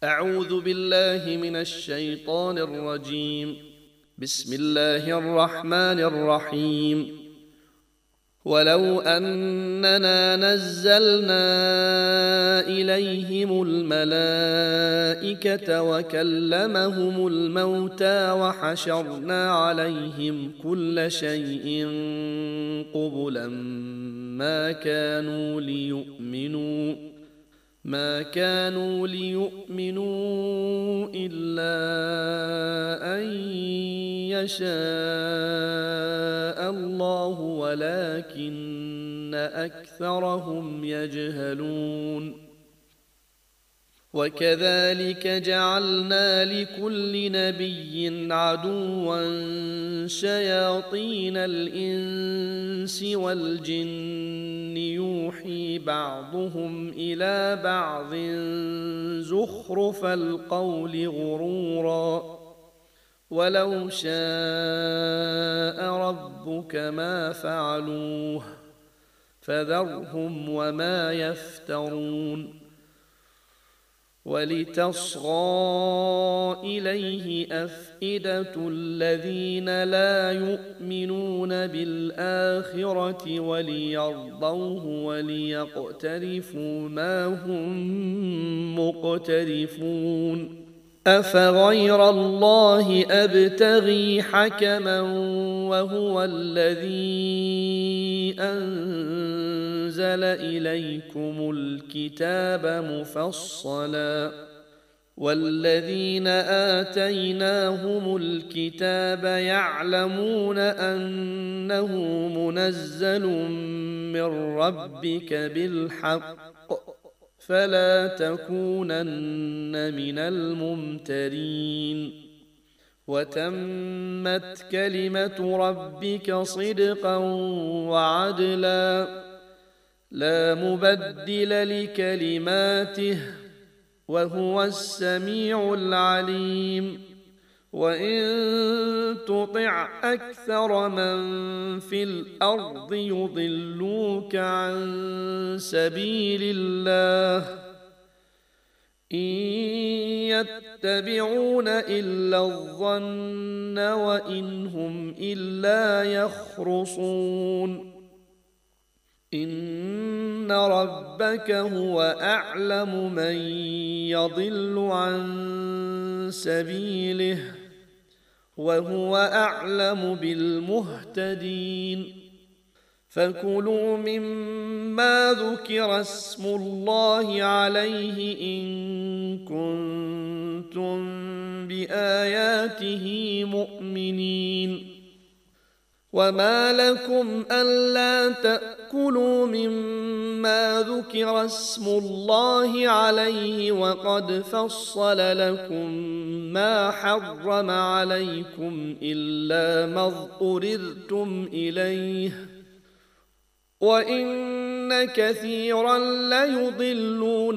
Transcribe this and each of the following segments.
أعوذ بالله من الشيطان الرجيم. بسم الله الرحمن الرحيم. ولو أننا نزلنا إليهم الملائكة وكلمهم الموتى وحشرنا عليهم كل شيء قبلا ما كانوا ليؤمنوا إلا أن يشاء الله ولكن أكثرهم يجهلون. وكذلك جعلنا لكل نبي عدوا شياطين الإنس والجن يوحي بعضهم إلى بعض زخرف القول غرورا ولو شاء ربك ما فعلوه فذرهم وما يفترون. ولتصغى إليه أفئدة الذين لا يؤمنون بالآخرة وليرضوه وليقترفوا ما هم مقترفون. أفغير الله أبتغي حكما وهو الذي أنزل إليكم الكتاب مفصلا والذين آتيناهم الكتاب يعلمون أنه منزل من ربك بالحق فلا تكونن من الممترين. وتمت كلمة ربك صدقا وعدلا لا مبدل لكلماته وهو السميع العليم. وإن تطع أكثر من في الأرض يضلوك عن سبيل الله إن يتبعون إلا الظن وإن هم إلا يخرصون. إن ربك هو أعلم من يضل عن سبيله وهو أعلم بالمهتدين. فكلوا مما ذكر اسم الله عليه إن كنتم بآياته مؤمنين. وما لكم ألا تأكلوا مما ذكر اسم الله عليه وقد فصل لكم ما حرم عليكم إلا ما اضطررتم إليه وإن كثيرا ليضلون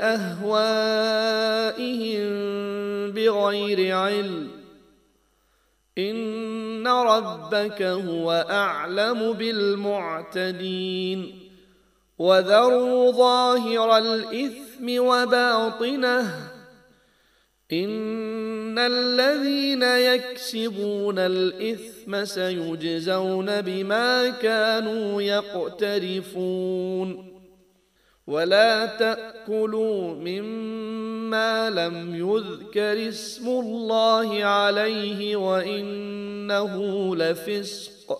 بأهوائهم بغير علم. إن ربك هو أعلم بالمعتدين. وذروا ظاهر الإثم وباطنه إن الذين يكسبون الإثم سيجزون بما كانوا يقترفون. ولا تأكلوا مما لم يذكر اسم الله عليه وإنه لفسق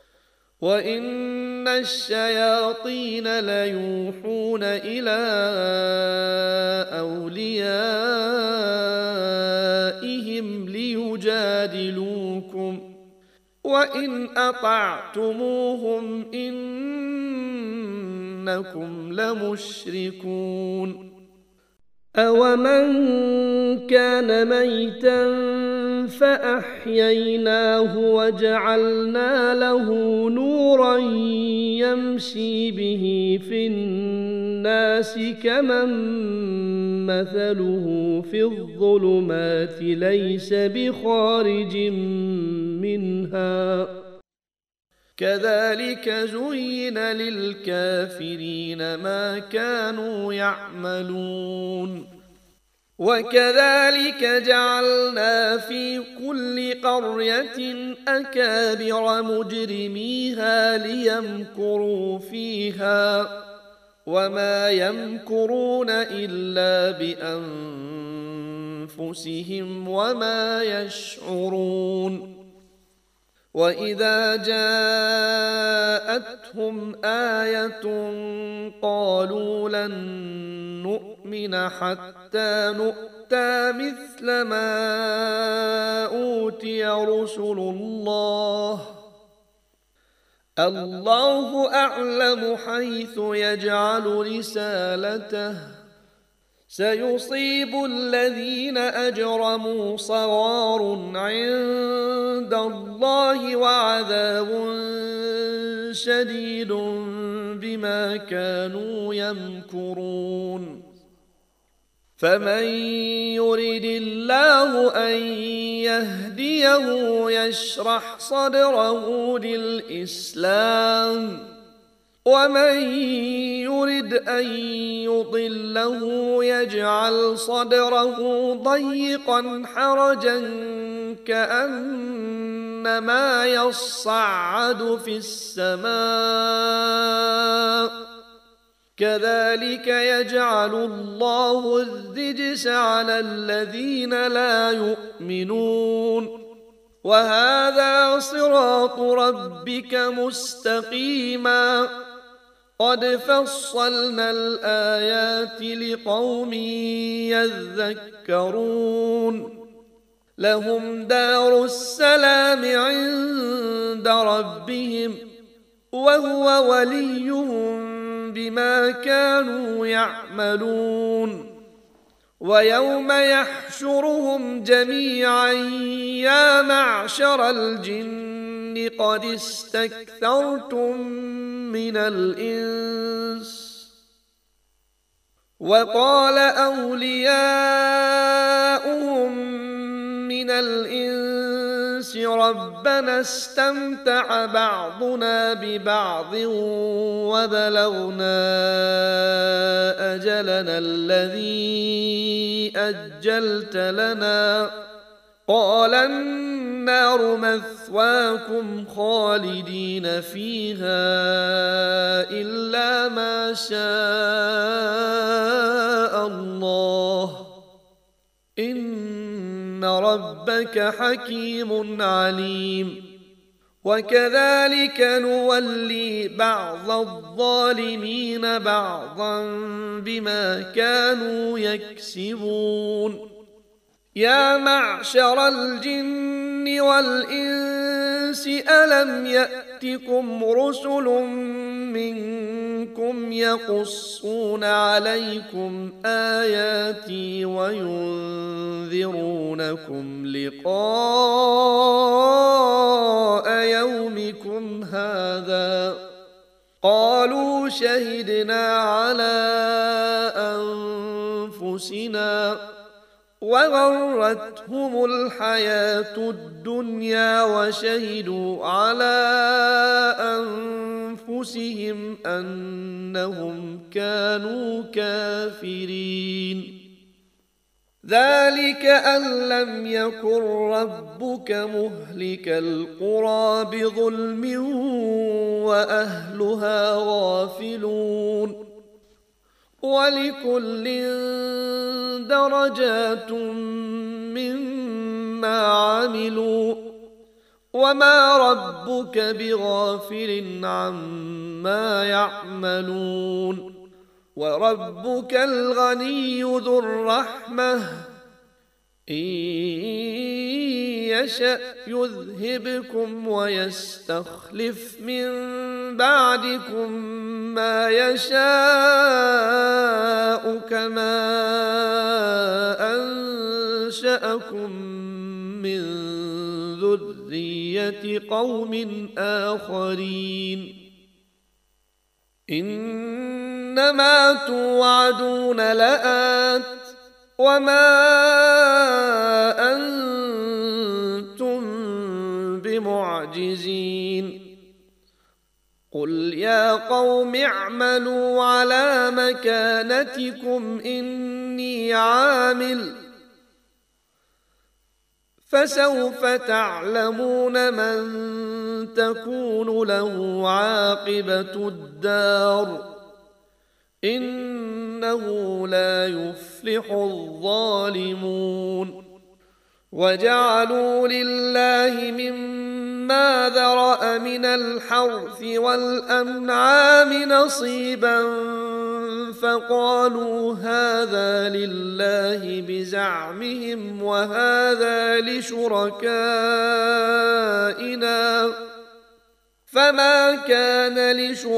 وإن الشياطين ليوحون إلى أوليائهم ليجادلوكم وإن أطعتموهم إنكم لمشركون. أومن كان ميتا فأحييناه وجعلنا له نورا يمشي به في الناس كمن مثله في الظلمات ليس بخارج منها كذلك زين للكافرين ما كانوا يعملون وكذلك جعلنا في كل قرية أكابر مجرميها ليمكروا فيها وما يمكرون إلا بأنفسهم وما يشعرون وإذا جاءتهم آية قالوا لن نؤمن حتى نؤتى مثل ما أوتي رسل الله أعلم حيث يجعل رسالته سيصيب الذين أجرموا صغار عند الله وعذاب شديد بما كانوا يمكرون فمن يرد الله أن يهديه يشرح صدره للإسلام ومن يرد أن يضله يجعل صدره ضيقا حرجا كأنما يصعد في السماء كذلك يجعل الله الرجس على الذين لا يؤمنون وهذا صراط ربك مستقيما قد فصلنا الآيات لقوم يذكرون لهم دار السلام عند ربهم وهو وليهم بما كانوا يعملون ويوم يحشرهم جميعا يا معشر الجن قد استكثرتم من الإنس وقال أولياؤهم من الإنس ربنا استمتع بعضنا ببعض وبلغنا أجلنا الذي أجلت لنا قال النار مثواكم خالدين فيها إلا ما شاء الله إن ربك حكيم عليم وكذلك نولي بعض الظالمين بعضا بما كانوا يكسبون يا معشر الجن والإنس ألم يأتكم رسل منكم يقصون عليكم آياتي وينذرونكم لقاء يومكم هذا قالوا شهدنا على أنفسنا وغرتهم الحياة الدنيا وشهدوا على أنفسهم أنهم كانوا كافرين ذلك أن لم يكن ربك مهلك القرى بظلم وأهلها غافلون ولكل درجات مما عملوا وما ربك بغافل عما يعملون وربك الغني ذو الرحمة إن يشأ يذهبكم ويستخلف من بعدكم ما يشاء كما أنشأكم من ذرية قوم آخرين إنما توعدون لآت وما أنتم بمعجزين قل يا قوم اعملوا على مكانتكم إني إني عامل فسوف تعلمون من تكون له عاقبة الدار إنه لا يفلح الظالمون وجعلوا لله مما ذرأ من الحرث والأنعام نصيبا فقالوا هذا لله بزعمهم وهذا لشركائنا فما كان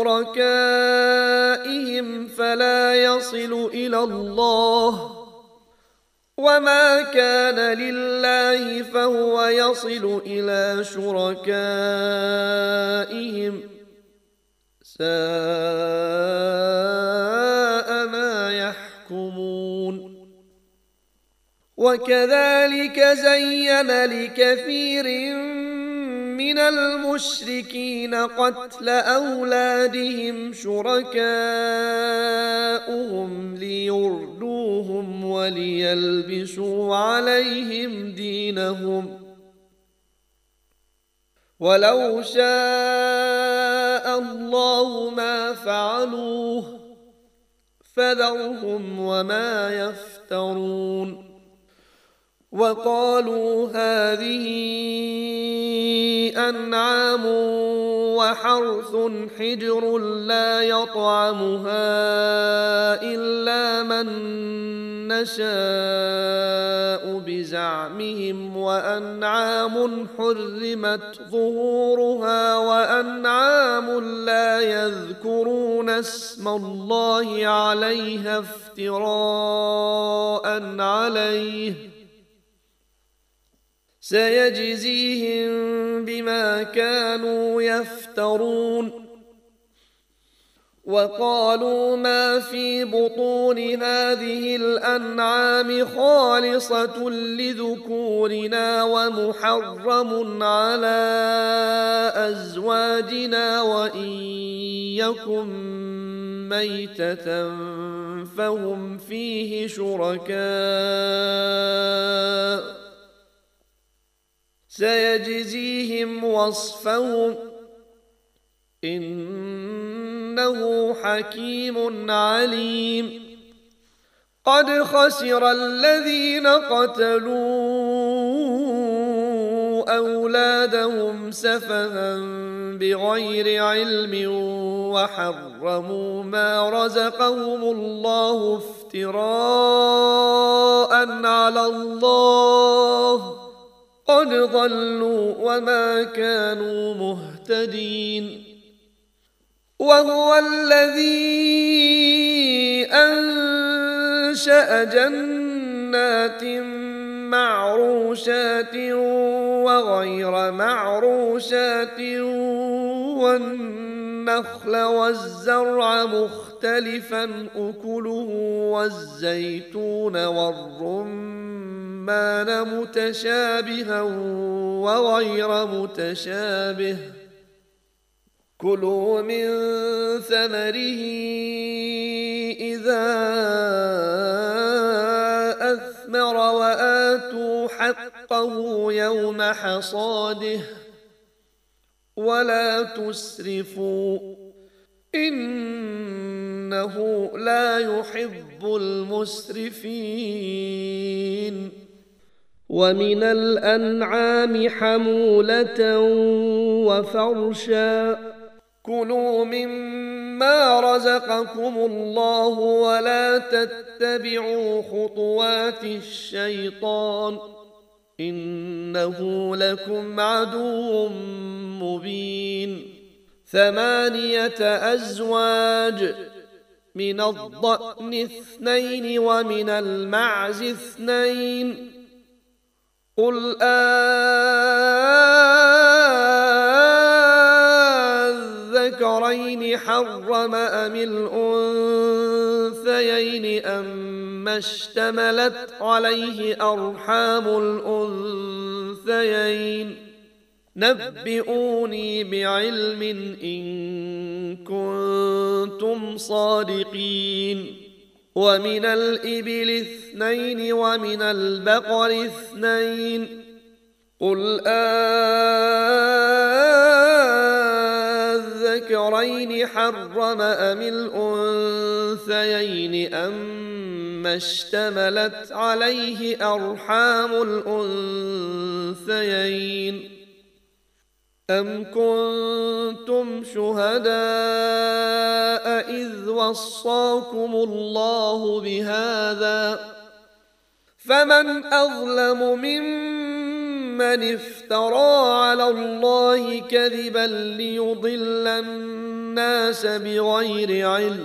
لشركائهم فلا يصل إلى الله وما كان لله فهو يصل إلى شركائهم ساء ما يحكمون وكذلك زين لكثير من المشركين قتل أولادهم شركاؤهم ليردوهم وليلبسوا عليهم دينهم ولو شاء الله ما فعلوه فذرهم وما يفترون وقالوا هذه أنعام وحرث حجر لا يطعمها إلا من نشاء بزعمهم وأنعام حرمت ظهورها وأنعام لا يذكرون اسم الله عليها افتراء عليه سيجزيهم بما كانوا يفترون وقالوا ما في بطون هذه الأنعام خالصة لذكورنا ومحرم على أزواجنا وإن يكن ميتة فهم فيه شركاء سيجزيهم وصفهم إنه حكيم عليم قد خسر الذين قتلوا أولادهم سفها بغير علم وحرموا ما رزقهم الله افتراء على الله قد ضلوا وما كانوا مهتدين وهو الذي أنشأ جنات معروشات وغير معروشات والنخل والزرع مختلفا أكله والزيتون والرمان متشابها وغير متشابه كلوا من ثمره إذا أثمر وآتوا حقه يوم حصاده ولا تسرفوا إنه لا يحب المسرفين ومن الأنعام حمولة وفرشا كلوا مما رزقكم الله ولا تتبعوا خطوات الشيطان إنه لكم عدو مبين 8 أزواج من الضأن 2 ومن المعز 2 قل الذكرين حرم أم الأنثيين أما اشتملت عليه أرحام الأنثيين نبئوني بعلم إن كنتم صادقين ومن الإبل 2 ومن البقر 2 قل أذكرين حرم أم الأنثيين أما اشتملت عليه أرحام الأنثيين أم كنتم شهداء إذ وصاكم الله بهذا فمن أظلم ممن افترى على الله كذبا ليضل الناس بغير علم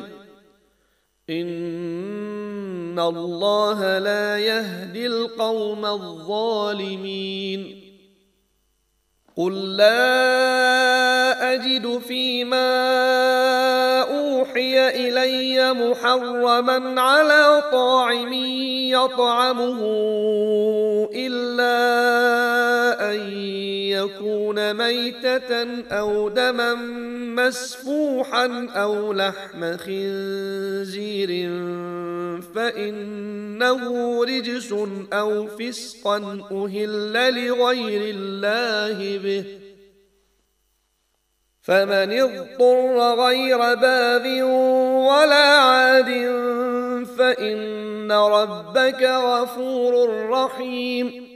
إن الله لا يهدي القوم الظالمين قل لا أجد فيما أوحي إلي محرما على طاعم يطعمه إلا أن يكون ميتة أو دما مسفوحا أو لحم خنزير فإنه رجس أو فسقا أهل لغير الله به فمن اضطر غير باب ولا عاد فإن ربك غفور رحيم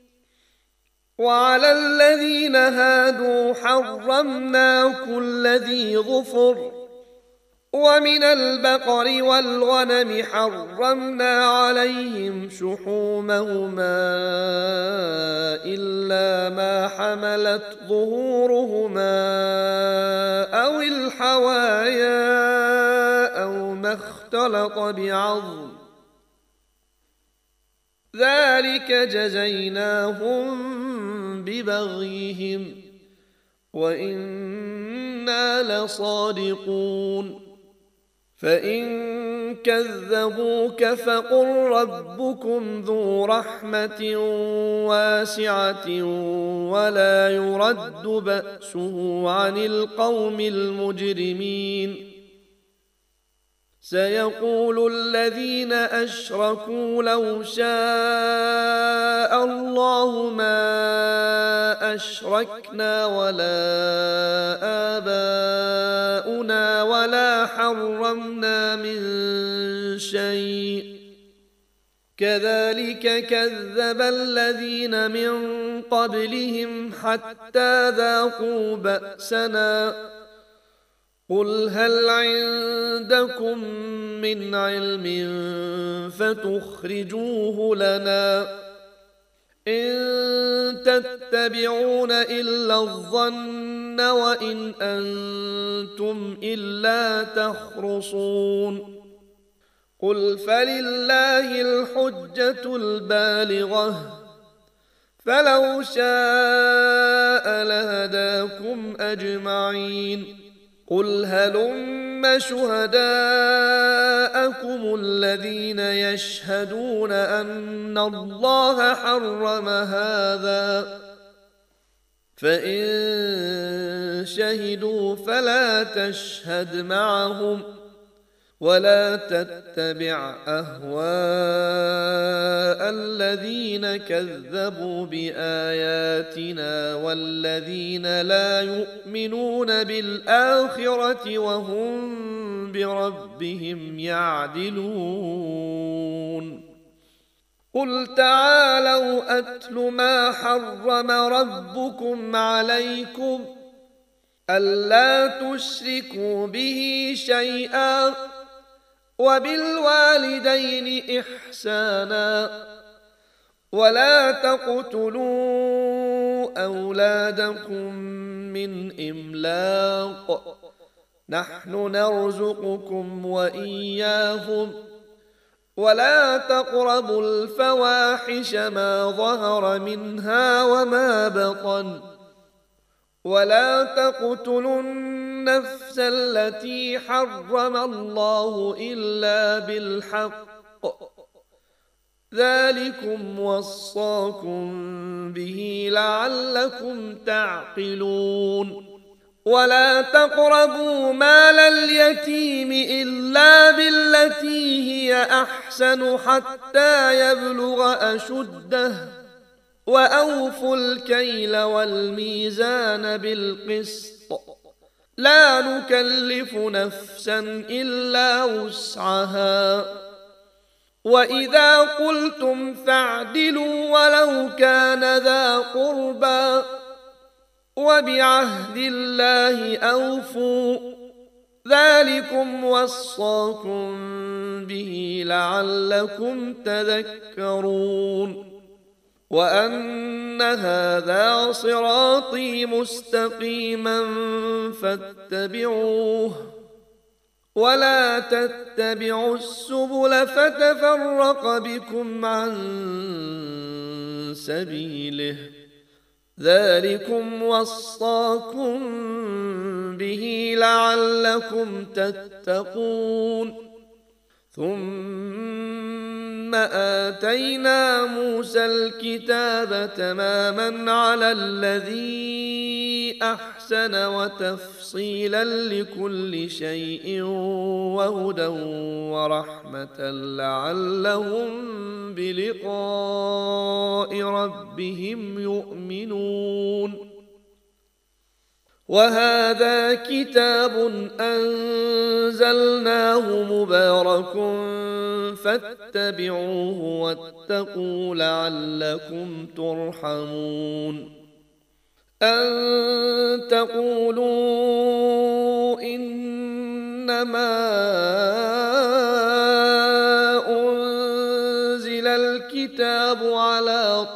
وعلى الذين هادوا حرمنا كل ذي ظفر ومن البقر والغنم حرمنا عليهم شحومهما إلا ما حملت ظهورهما أو الحوايا أو ما اختلط بعظم ذلك جزيناهم ببغيهم وإنا لصادقون فإن كذبوك فقل ربكم ذو رحمة واسعة ولا يرد بأسه عن القوم المجرمين سيقول الذين أشركوا لو شاء الله ما أشركنا ولا آباؤنا ولا حرمنا من شيء كذلك كذب الذين من قبلهم حتى ذاقوا بأسنا قل هل عندكم من علم فتخرجوه لنا إن تتبعون إلا الظن وإن أنتم إلا تخرصون قل فلله الحجة البالغة فلو شاء لهداكم أجمعين قل هلم شهداءكم الذين يشهدون أن الله حرم هذا فإن شهدوا فلا تشهد معهم ولا تتبع أهواء الذين كذبوا بآياتنا والذين لا يؤمنون بالآخرة وهم بربهم يعدلون قل تعالوا أتل ما حرم ربكم عليكم ألا تشركوا به شيئا وبالوالدين إحسانا ولا تقتلوا أولادكم من إملاق نحن نرزقكم وإياهم ولا تقربوا الفواحش ما ظهر منها وما بطن ولا تقتلوا النفس التي حرم الله إلا بالحق ذلكم وصاكم به لعلكم تعقلون ولا تقربوا مال اليتيم إلا بالتي هي أحسن حتى يبلغ أشده وأوفوا الكيل والميزان بالقسط لا نكلف نفسا إلا وسعها وإذا قلتم فاعدلوا ولو كان ذا قربى وبعهد الله أوفوا ذلكم وصاكم به لعلكم تذكرون وأن هذا صراطي مستقيما فاتبعوه ولا تتبعوا السبل فتفرق بكم عن سبيله ذلكم وصاكم به لعلكم تتقون ثم آتينا موسى الكتاب تماما على الذي أحسن وتفصيلا لكل شيء وهدى ورحمة لعلهم بلقاء ربهم يؤمنون وهذا كتاب أنزلناه مبارك فاتبعوه واتقوا لعلكم ترحمون أن تقولوا إنما أنزل الكتاب على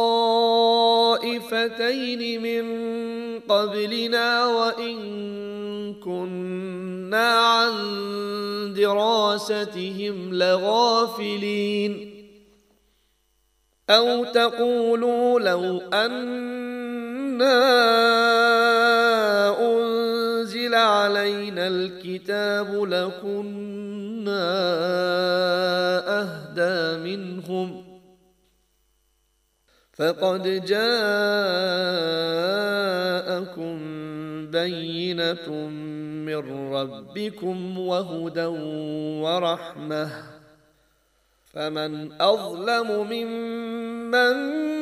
طائفتين من قبلنا وإن كنا عن دراستهم لغافلين أو تقولوا لو أنا أنزل علينا الكتاب لكنا أهدى منهم فقد جاءكم بينة من ربكم وهدى ورحمة فمن أظلم ممن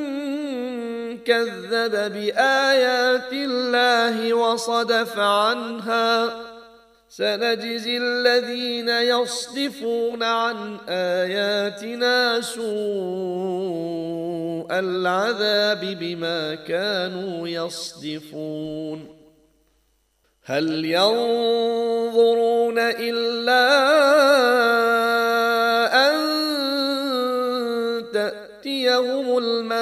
كذب بآيات الله وصدف عنها سنجزي الذين يصدفون عن آياتنا سوء العذاب بما كانوا يصدفون هل ينظرون إلا أن تأتيهم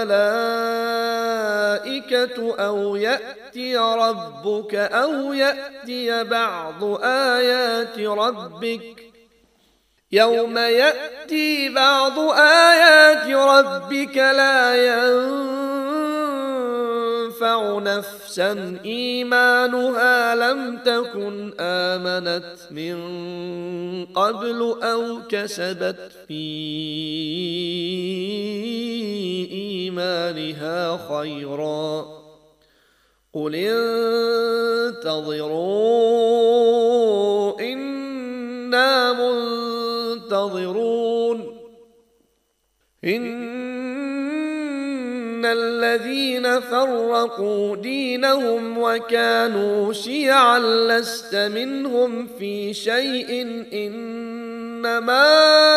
الملائكة أو يأتي ربك أو يأتي بعض آيات ربك يوم يأتي بعض آيات ربك لا ينفع نفسا إيمانها لم تكن آمنت من قبل أو كسبت في إيمانها خيرا قل انتظروا إنا منتظرون إن الذين فرقوا دينهم وكانوا شيعا لست منهم في شيء إنما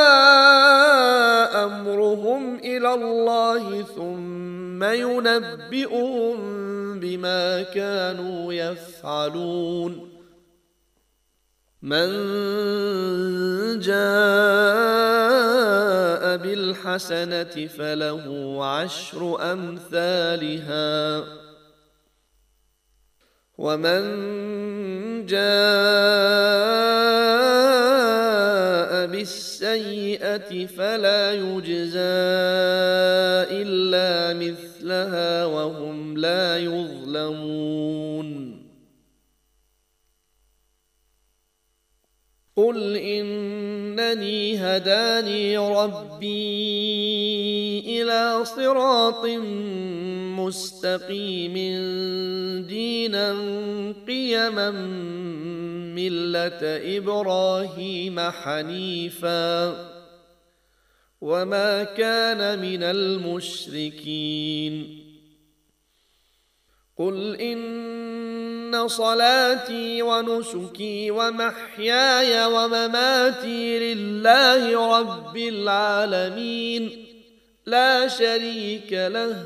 أمرهم إلى الله ثم ينبئهم بما كانوا يفعلون من جاء بالحسنة فله عشر أمثالها ومن جاء بالسيئة فلا يجزى إلا مثلها وهم لا يظلمون قل إن إنني هداني ربي إلى صراط مستقيم دينا قيما ملة إبراهيم حنيفا وما كان من المشركين قل إن صلاتي ونسكي ومحياي ومماتي لله رب العالمين لا شريك له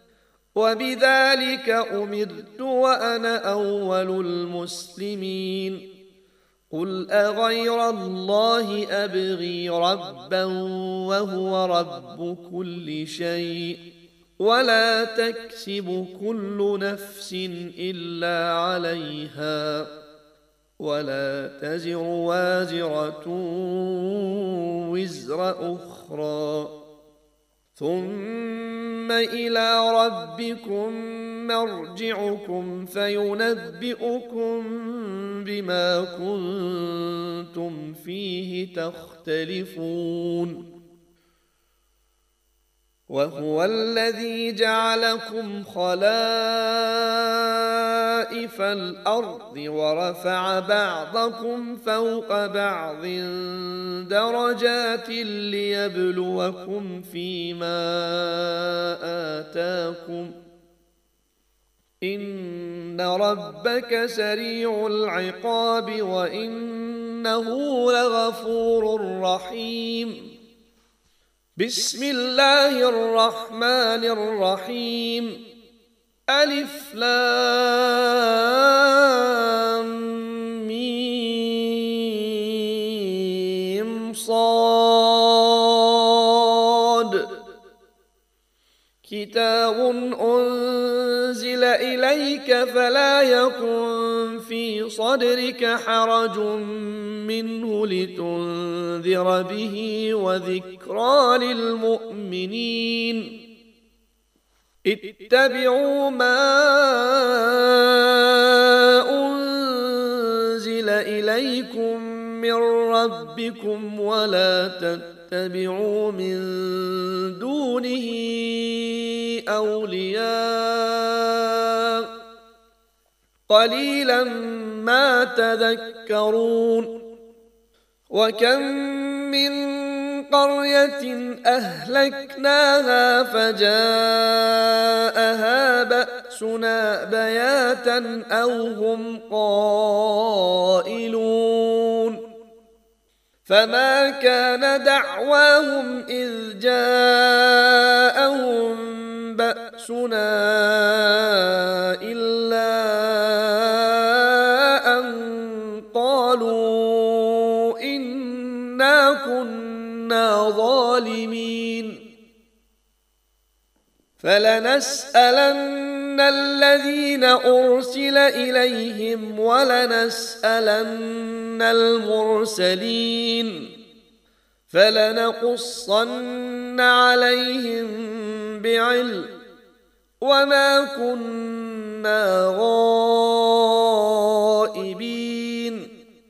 وبذلك أمرت وأنا أول المسلمين قل أغير الله أبغي ربا وهو رب كل شيء ولا تكسب كل نفس إلا عليها ولا تزر وازرة وزر أخرى ثم إلى ربكم مرجعكم فينبئكم بما كنتم فيه تختلفون وهو الذي جعلكم خلائف الأرض ورفع بعضكم فوق بعض درجات ليبلوكم فيما آتاكم إن ربك سريع العقاب وإنه لغفور رحيم بسم الله الرحمن الرحيم ألف لام ميم صاد كتاب أنزل إليك فلا يكن في صدرك حرج منه لتنذر به وذكرى للمؤمنين اتبعوا ما أنزل إليكم من ربكم ولا تتبعوا من دونه أولياء قليلا ما تذكرون وكم من قرية أهلكناها فجاءها بأسنا بياتا أو هم قائلون فما كان دعواهم إذ جاءهم بأسنا إلا أن قالوا إنا كنا ظالمين فلنسألن الذين أرسل إليهم ولنسألن المرسلين فلنقصن عليهم بعلم وما كنا غائبين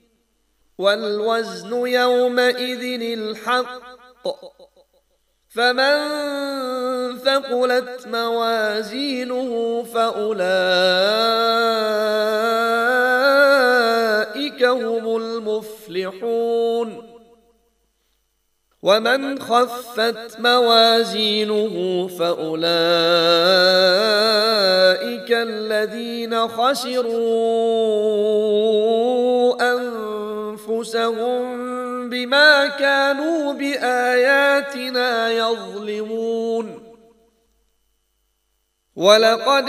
والوزن يومئذ الحق فمن ثقلت موازينه فأولئك هم المفلحون ومن خفت موازينه فأولئك الذين خسروا أنفسهم بما كانوا بآياتنا يظلمون ولقد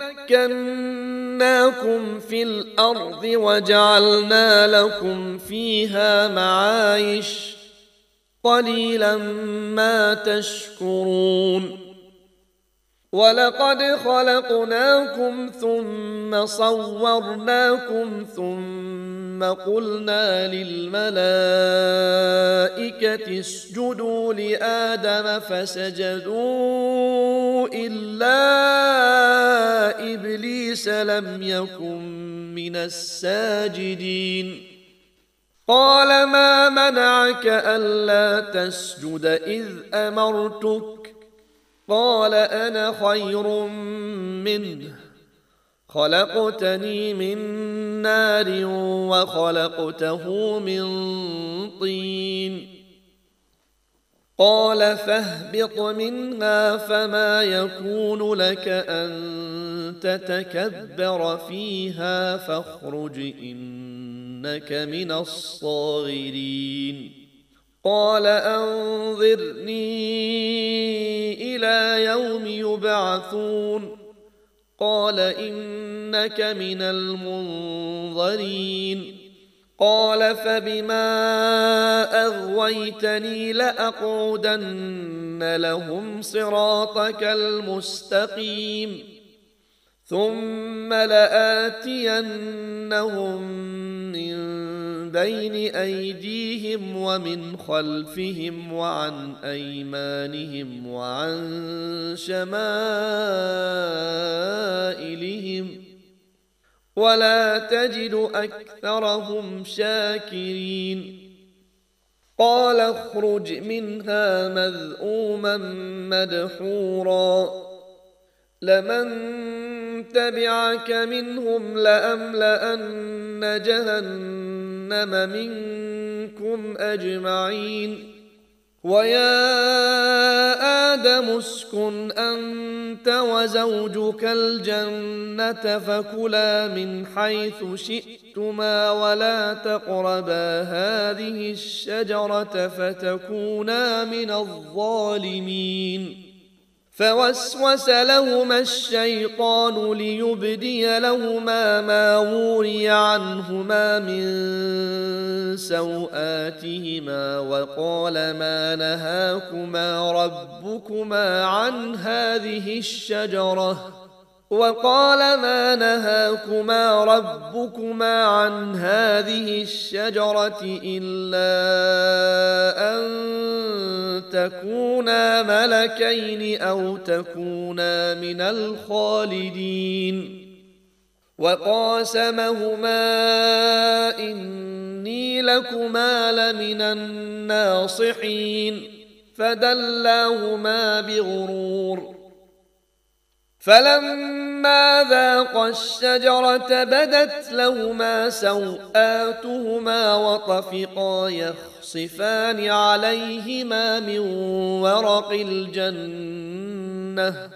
مكناكم في الأرض وجعلنا لكم فيها معايش قليلا ما تشكرون ولقد خلقناكم ثم صورناكم ثم قلنا للملائكة اسجدوا لآدم فسجدوا إلا إبليس لم يكن من الساجدين قال ما منعك ألا تسجد إذ أمرتك قال أنا خير منه خلقتني من نار وخلقته من طين قال فاهبط منها فما يكون لك أن تتكبر فيها فاخرج إنك من الصاغرين قال أنظرني إلى يوم يبعثون قال إنك من المنظرين قال فبما أغويتني لأقعدن لهم صراطك المستقيم ثم لآتينهم من بين أيديهم ومن خلفهم وعن أيمانهم وعن شمائلهم ولا تجد أكثرهم شاكرين قال اخرج منها مذءوما مدحورا لمن تبعك منهم لأملأن جهنم منكم أجمعين ويا آدم اسكن أنت وزوجك الجنة فكلا من حيث شئتما ولا تقربا هذه الشجرة فتكونا من الظالمين فوسوس لهما الشيطان ليبدي لهما ما وري عنهما من سوآتهما وقال ما نهاكما ربكما عن هذه الشجرة إلا أن تكونا ملكين أو تكونا من الخالدين وقاسمهما إني لكما لمن الناصحين فدلاهما بغرور فلما ذاقا الشجرة بدت لهما سوآتهما وطفقا يخصفان عليهما من ورق الجنة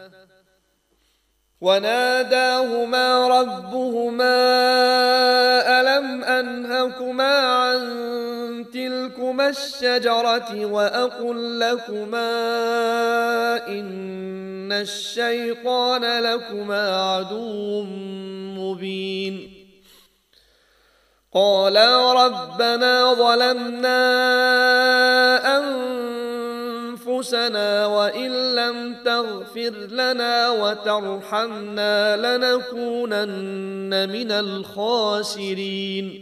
وناداهما ربهما ألم أنهكما عن تلكما الشجرة وأقل لكما إن الشيطان لكما عدو مبين قالا ربنا ظلمنا أنفسنا وإن لم تغفر لنا وترحمنا لنكونن من الخاسرين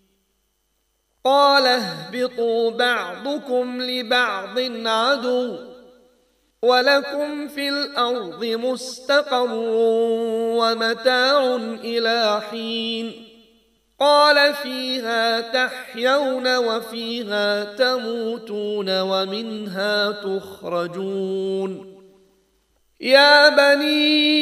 قال اهبطوا بعضكم لبعض عدو ولكم في الأرض مستقر ومتاع إلى حين قال فيها تحيون وفيها تموتون ومنها تخرجون يا بني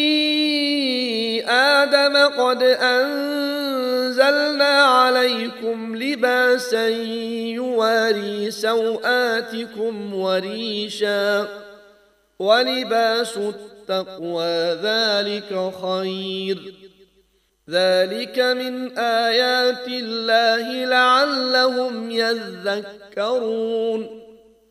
آدم قد أنزلنا عليكم لباسا يواري سوآتكم وريشا ولباس التقوى ذلك خير ذلك من آيات الله لعلهم يذكرون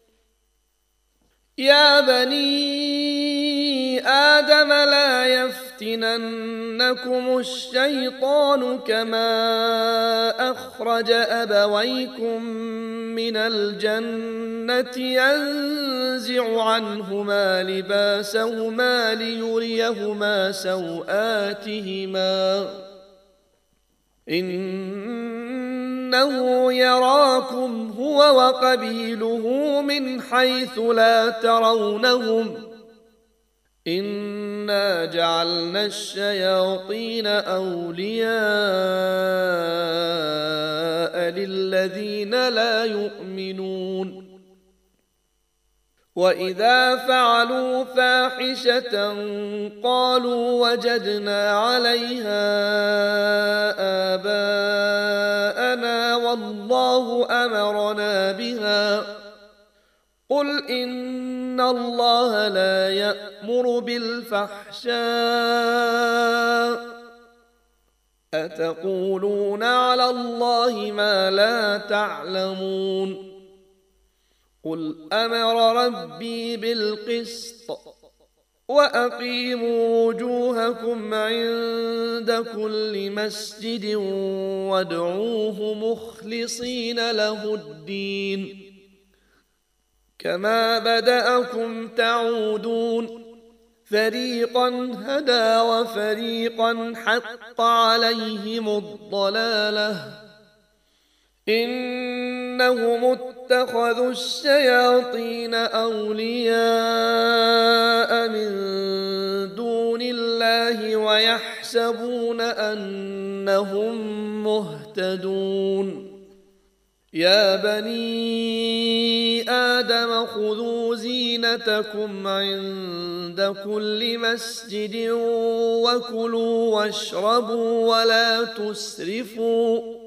يا بني آدم لا يفتننكم الشيطان كما أخرج أبويكم من الجنة ينزع عنهما لباسهما ليريهما سوآتهما إنه يراكم هو وقبيله من حيث لا ترونهم إنه إنا جعلنا الشياطين أولياء للذين لا يؤمنون وإذا فعلوا فاحشة قالوا وجدنا عليها آباءنا والله أمرنا بها قل إن الله لا يأمر بالفحشاء أتقولون على الله ما لا تعلمون قل أمر ربي بالقسط وأقيموا وجوهكم عند كل مسجد وادعوه مخلصين له الدين كما بدأكم تعودون فريقا هدى وفريقا حق عليهم الضلالة إنهم اتخذوا الشياطين أولياء من دون الله ويحسبون أنهم مهتدون يا بني آدم خذوا زينتكم عند كل مسجد وكلوا واشربوا ولا تسرفوا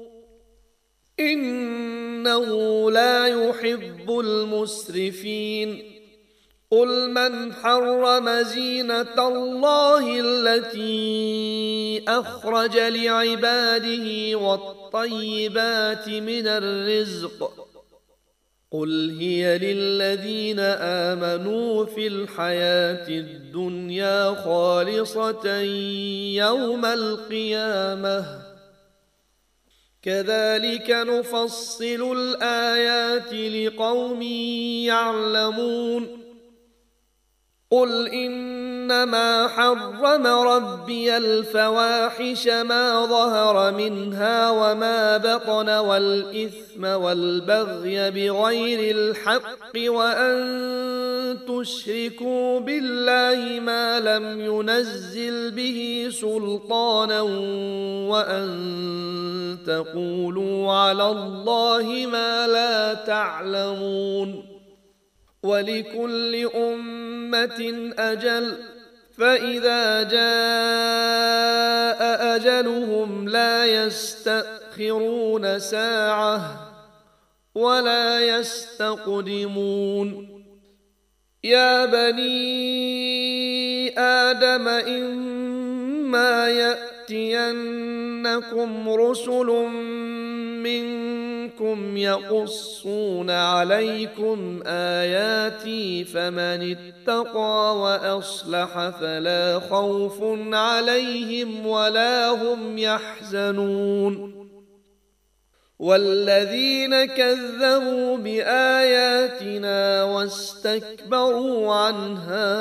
إنه لا يحب المسرفين قل من حرم زينة الله التي أخرج لعباده والطيبات من الرزق قل هي للذين آمنوا في الحياة الدنيا خالصة يوم القيامة كذلك نفصل الآيات لقوم يعلمون قل إنما حرم ربي الفواحش ما ظهر منها وما بطن والإثم والبغي بغير الحق وأن تشركوا بالله ما لم ينزل به سلطانا وأن تقولوا على الله ما لا تعلمون ولكل أمة أجل فإذا جاء أجلهم لا يستأخرون ساعة ولا يستقدمون يا بني آدم إما يأتينكم رسل منكم يقصون عليكم آياتي فمن اتقى وأصلح فلا خوف عليهم ولا هم يحزنون والذين كذبوا بآياتنا واستكبروا عنها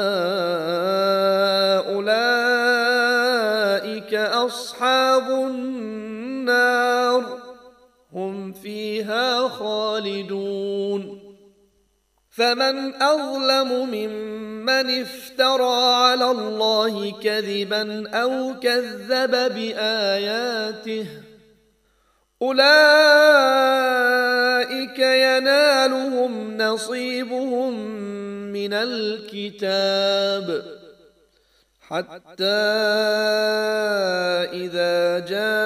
أولئك أصحاب النار هم فيها خالدون فمن أظلم ممن افترى على الله كذبا أو كذب بآياته أولئك ينالهم نصيبهم من الكتاب حتى إذا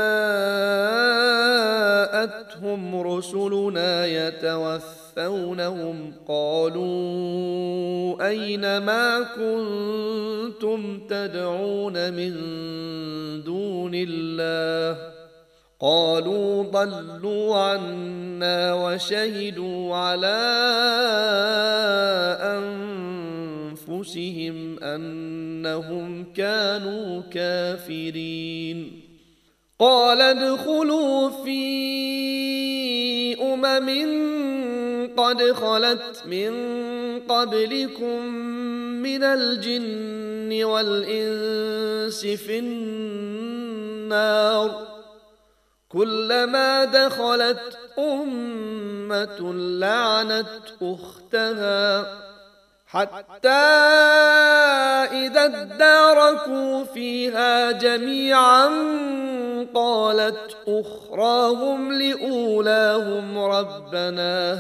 جاءتهم رسلنا يتوفونهم قالوا أين ما كنتم تدعون من دون الله قالوا ضلوا عنا وشهدوا على أنفسهم أنهم كانوا كافرين قال ادخلوا في قد خلت من قبلكم من الجن والإنس في النار كلما دخلت أمة لعنت أختها حتى إذا اداركوا فيها جميعا قالت أخراهم لأولاهم ربنا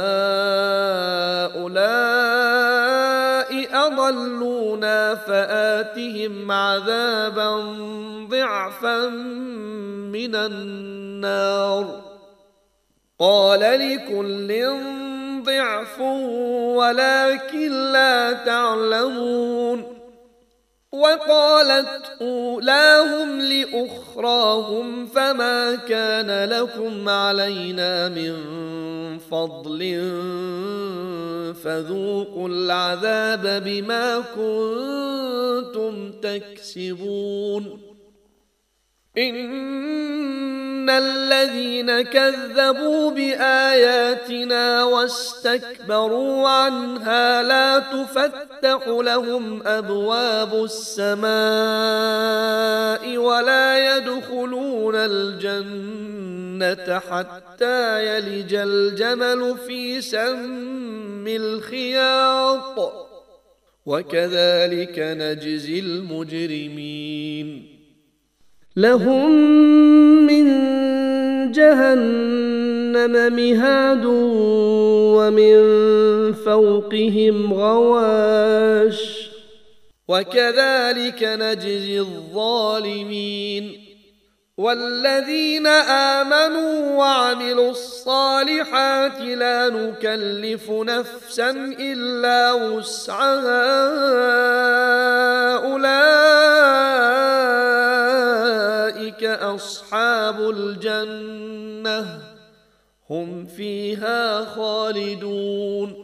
هؤلاء أضلونا فآتهم عذابا ضعفا من النار قال لكل ضعف ولكن لا تعلمون وقالت أولاهم لأخراهم فما كان لكم علينا من فضل فذوقوا العذاب بما كنتم تكسبون إن الذين كذبوا بآياتنا واستكبروا عنها لا تفتح لهم أبواب السماء ولا يدخلون الجنة حتى يلج الجمل في سم الخياط وكذلك نجزي المجرمين لهم من جهنم مهاد ومن فوقهم غواش وكذلك نجزي الظالمين والذين آمنوا وعملوا الصالحات لا نكلف نفسا إلا وسعها أولئك أصحاب الجنة هم فيها خالدون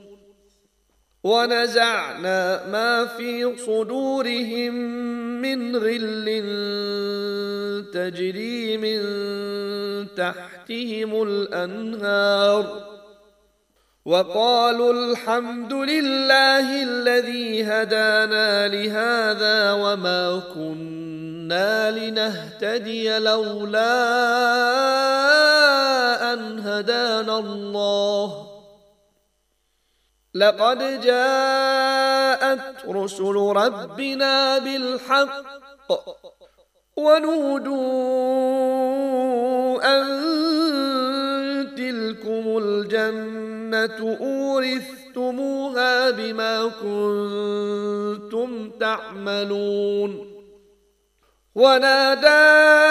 ونزعنا ما في صدورهم من غل تجري من تحتهم الأنهار وقالوا الحمد لله الذي هدانا لهذا وما كنا لنهتدي لولا أن هدانا الله لقد جاءت رسل ربنا بالحق ونودوا أن تلكم الجنة أورثتموها بما كنتم تعملون ونادى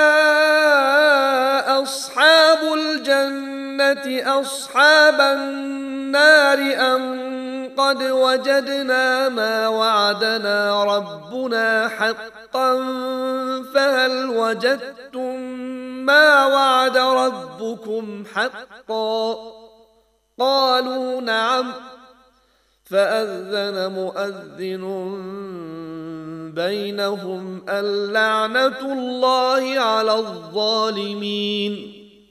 أصحاب الجنة أصحاب النار أن قد وجدنا ما وعدنا ربنا حقا فهل وجدتم ما وعد ربكم حقا قالوا نعم فأذن مؤذن بينهم اللعنة الله على الظالمين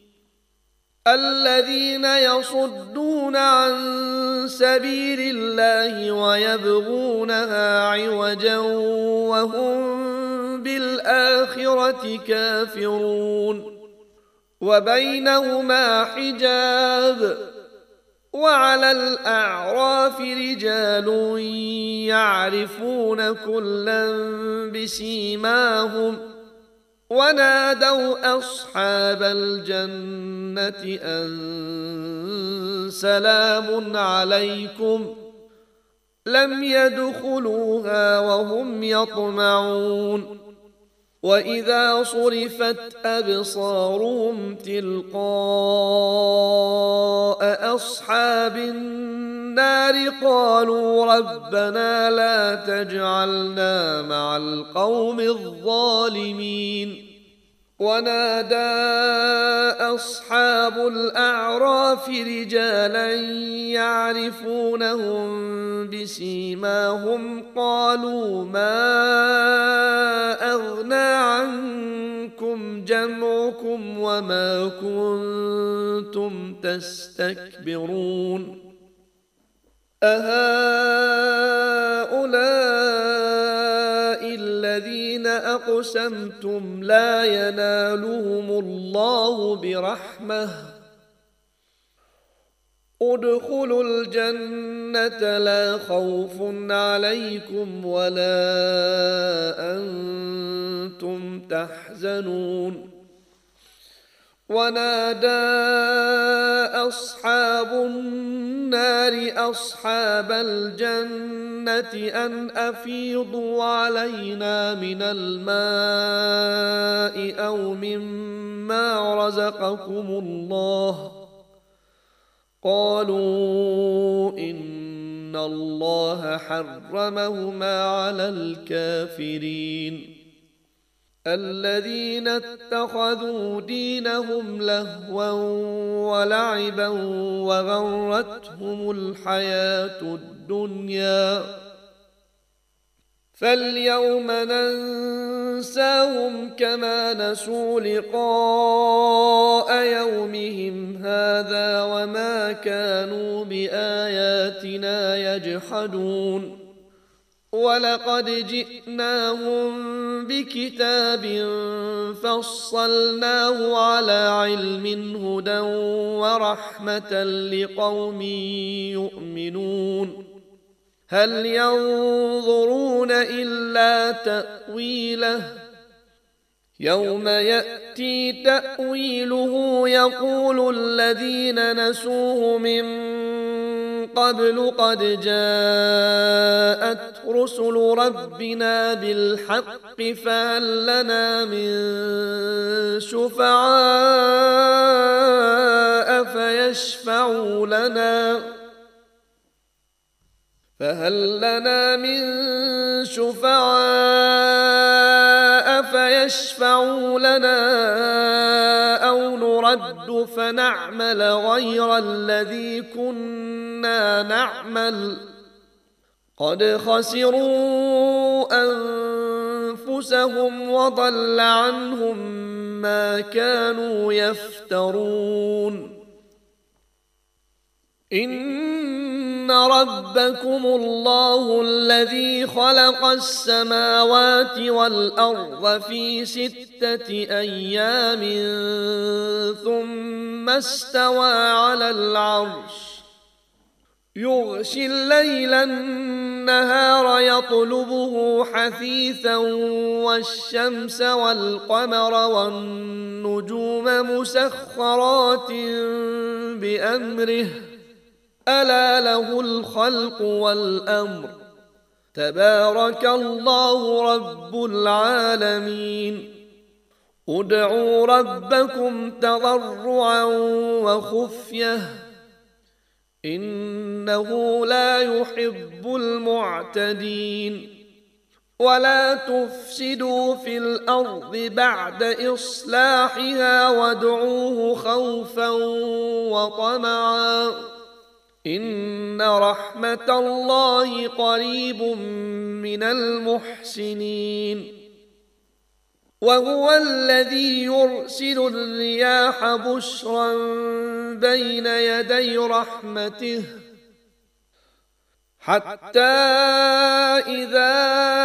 الذين يصدون عن سبيل الله ويبغونها عوجا وهم بالآخرة كافرون وبينهما حجاب وعلى الأعراف رجال يعرفون كلا بسيماهم ونادوا أصحاب الجنة أن سلام عليكم لم يدخلوها وهم يطمعون وإذا صرفت أبصارهم تلقاء أصحاب النار قالوا ربنا لا تجعلنا مع القوم الظالمين ونادى أصحاب الأعراف رجالا يعرفونهم بسيماهم قالوا ما أغنى عنكم جمعكم وما كنتم تستكبرون أهؤلاء الذين أقسمتم لا ينالهم الله برحمة ادخلوا الجنة لا خوف عليكم ولا أنتم تحزنون ونادى أصحاب النار أصحاب الجنة أن أفيضوا علينا من الماء أو مما رزقكم الله قالوا إن الله حرمهما على الكافرين الذين اتخذوا دينهم لهوا ولعبا وغرتهم الحياة الدنيا فاليوم ننساهم كما نسوا لقاء يومهم هذا وما كانوا بآياتنا يجحدون ولقد جئناهم بكتاب فصلناه على علم هدى ورحمة لقوم يؤمنون هل ينظرون إلا تأويله يوم يأتي تأويله يقول الذين نسوه من قبل قد جاءت رسل ربنا بالحق فهل لنا من شفعاء فيشفعوا لنا أو نرد فنعمل غير الذي كنا نعمل قد خسروا أنفسهم وضل عنهم ما كانوا يفترون إن ربكم الله الذي خلق السماوات والأرض في 6 أيام ثم استوى على العرش يغشي الليل النهار يطلبه حثيثا والشمس والقمر والنجوم مسخرات بأمره ألا له الخلق والأمر تبارك الله رب العالمين ادعوا ربكم تضرعا وخفية إنه لا يحب المعتدين ولا تفسدوا في الأرض بعد إصلاحها وادعوه خوفا وطمعا إن رحمة الله قريب من المحسنين وهو الذي يرسل الرياح بشرا بين يدي رحمته حتى إذا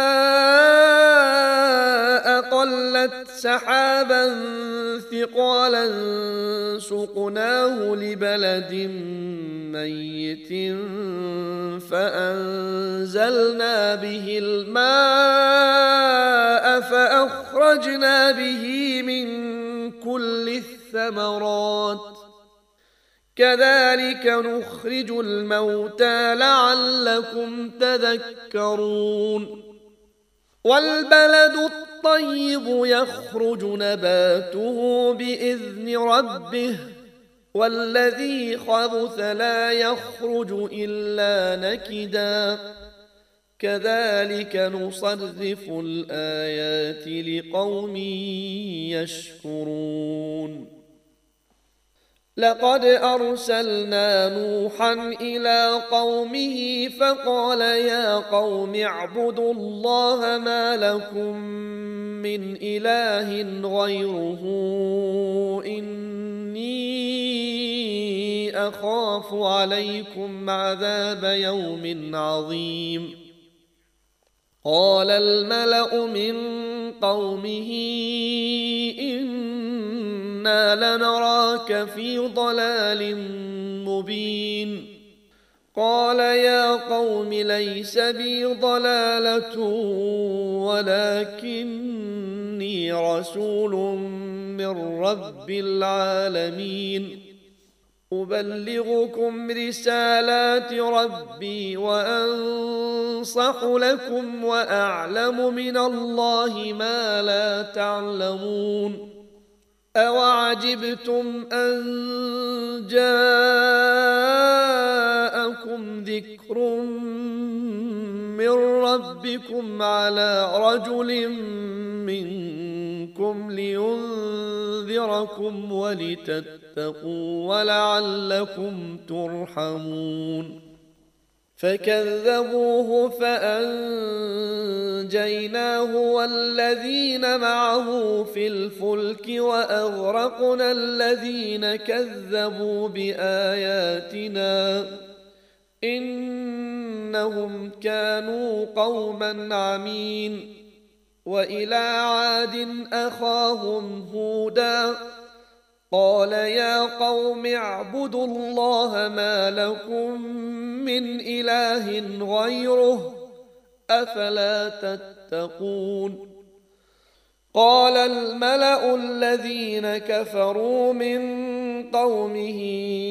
أقلت سحابا ثقالا سقناه لبلد ميت فأنزلنا به الماء فأخرجنا به من كل الثمرات كذلك نخرج الموتى لعلكم تذكرون والبلد الطيب يخرج نباته بإذن ربه والذي خبث لا يخرج إلا نكدا كذلك نصرف الآيات لقوم يشكرون لقد أرسلنا نوحا إلى قومه فقال يا قوم اعبدوا الله ما لكم من إله غيره إني أخاف عليكم عذاب يوم عظيم قال الملأ من قومه إنا لنراك في ضلال مبين قال يا قوم ليس بي ضلالة ولكني رسول من رب العالمين أبلغكم رسالات ربي وأنصح لكم وأعلم من الله ما لا تعلمون أوعجبتم أن جاءكم ذكر من ربكم على رجل منكم لينذركم ولتتقوا ولعلكم ترحمون فكذبوه فأنجيناه والذين معه في الفلك وأغرقنا الذين كذبوا بآياتنا إنهم كانوا قوما عمين وإلى عاد أخاهم هودا قال يا قوم اعبدوا الله ما لكم من إله غيره أفلا تتقون قال الملأ الذين كفروا من قومه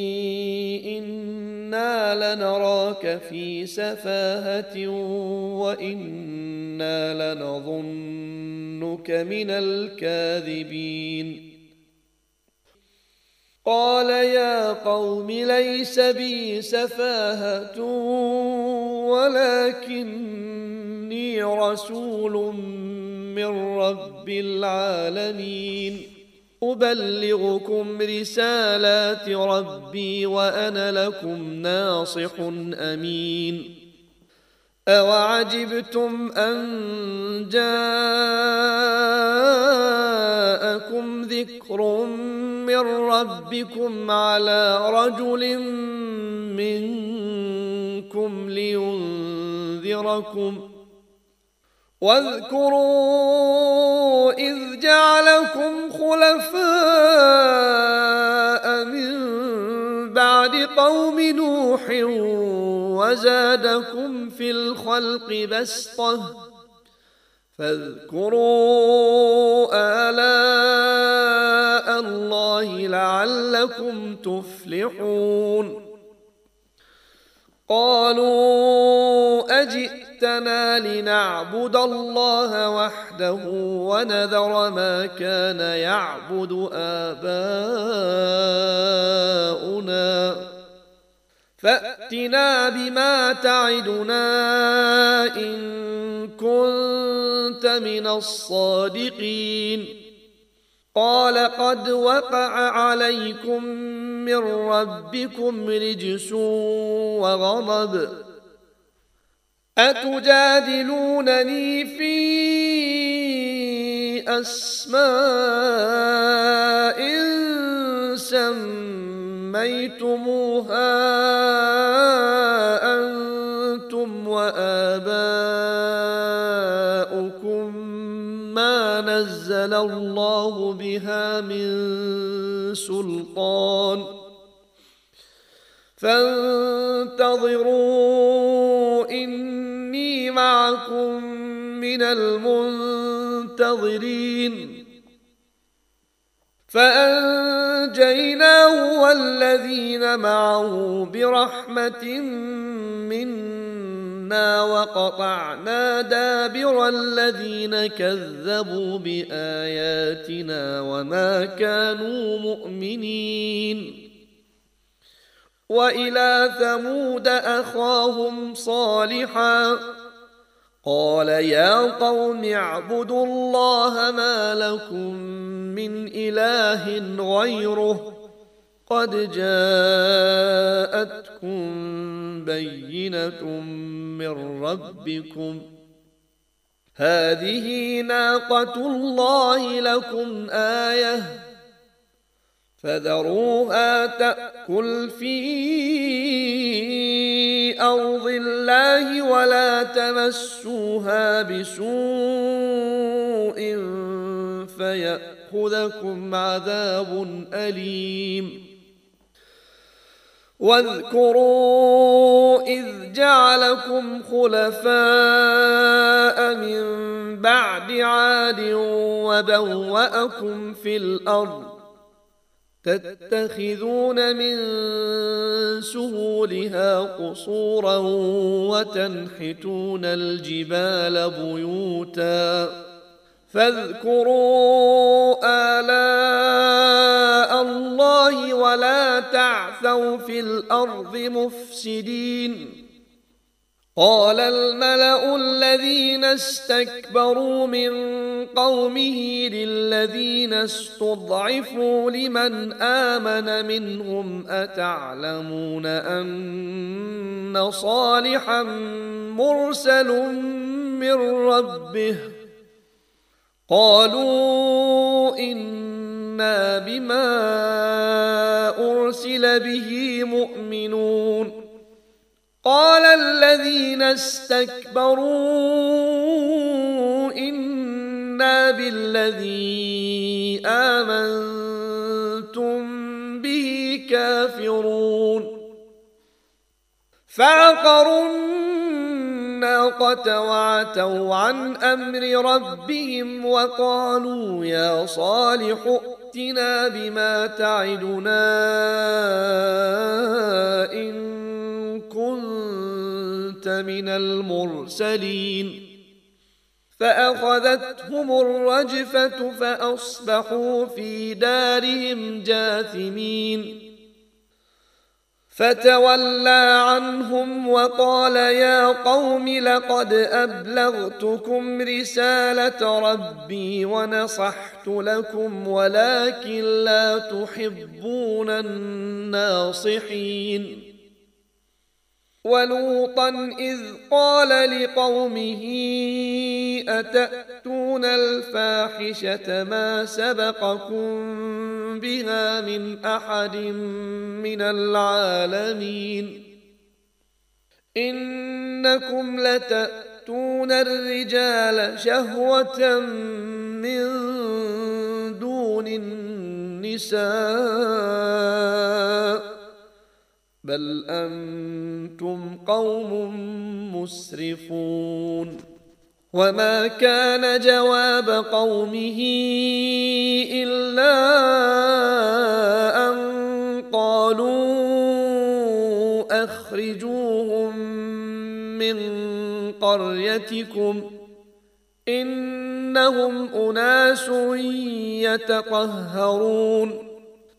إنا لنراك في سفاهة وإنا لنظنك من الكاذبين قال يا قوم ليس بي سفاهة ولكني رسول من رب العالمين أبلغكم رسالات ربي وأنا لكم ناصح أمين أوعجبتم أن جاءكم ذكر من ربكم على رجل منكم لينذركم واذكروا إذ جعلكم خلفاء من بعد قوم نوح وزادكم في الخلق بسطة فاذكروا آلاء الله لعلكم تفلحون قالوا أجئتنا لنعبد الله وحده ونذر ما كان يعبد آباؤنا فأتنا بما تعدنا إن كنت من الصادقين قال قد وقع عليكم من ربكم رجس وغضب أتجادلونني في أسماء سميتموها أنتم وآباؤكم ما نزل الله بها من سلطان فانتظروا إني معكم من المنتظرين فأنجيناه والذين معه برحمة منا وقطعنا دابر الذين كذبوا بآياتنا وما كانوا مؤمنين وإلى ثمود أخاهم صالحا قال يا قوم اعبدوا الله ما لكم من إله غيره قد جاءتكم بينة من ربكم هذه ناقة الله لكم آية فذروها تأكل في أرض الله ولا تمسوها بسوء فيأخذكم عذاب أليم واذكروا إذ جعلكم خلفاء من بعد عاد وبوأكم في الأرض تتخذون من سهولها قصورا وتنحتون الجبال بيوتا فاذكروا آلاء الله ولا تعثوا في الأرض مفسدين. قال الملأ الذين استكبروا من قومه للذين استضعفوا لمن آمن منهم أتعلمون أن صالحا مرسل من ربه قالوا إنا بما أرسل به مؤمنون. قال الذين استكبروا إنا بالذي آمنتم به كافرون. فعقروا الناقة وعتوا عن أمر ربهم وقالوا يا صالح ائتنا بما تعدنا إن كنت من المرسلين. فأخذتهم الرجفة فأصبحوا في دارهم جاثمين. فتولى عنهم وقال يا قوم لقد أبلغتكم رسالة ربي ونصحت لكم ولكن لا تحبون الناصحين. ولوطا إذ قال لقومه أتأتون الفاحشة ما سبقكم بها من أحد من العالمين إنكم لتأتون الرجال شهوة من دون النساء بل أنتم قوم مسرفون. وما كان جواب قومه إلا أن قالوا أخرجوهم من قريتكم إنهم أناس يتطهرون.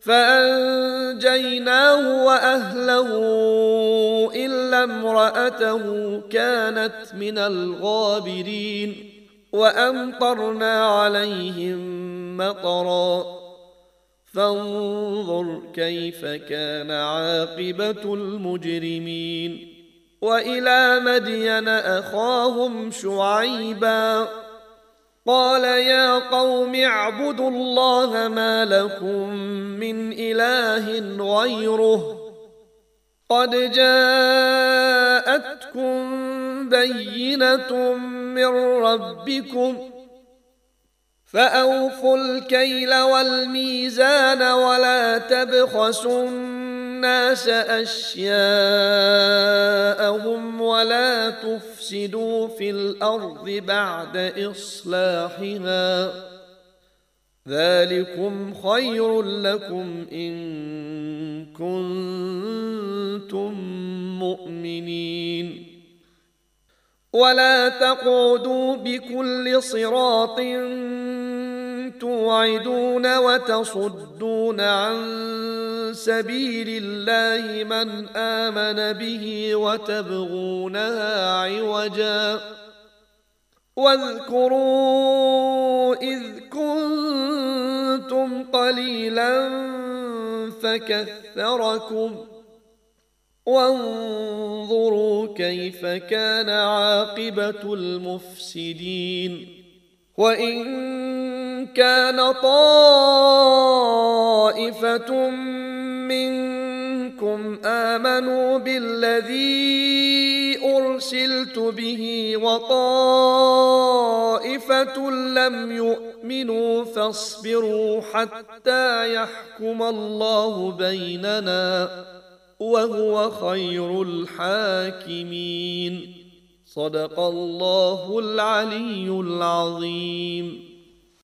فأنجيناه وأهله إلا امرأته كانت من الغابرين. وأمطرنا عليهم مطرا فانظر كيف كان عاقبة المجرمين. وإلى مدين أخاهم شعيبا قال يا قوم اعبدوا الله ما لكم من إله غيره قد جاءتكم بينة من ربكم فأوفوا الكيل والميزان ولا تبخسوا الناس أشياءهم ولا تفسدوا في الأرض بعد إصلاحها ذلكم خير لكم إن كنتم مؤمنين. ولا تقعدوا بكل صراط توعدون وتصدون عن سبيل الله من آمن به وتبغونها عوجا واذكروا إذ كنتم قليلا فكثركم وانظروا كيف كان عاقبة المفسدين. وإن كان طائفة منكم آمنوا بالذي أرسلت به وطائفة لم يؤمنوا فاصبروا حتى يحكم الله بيننا وهو خير الحاكمين. صدق الله العلي العظيم.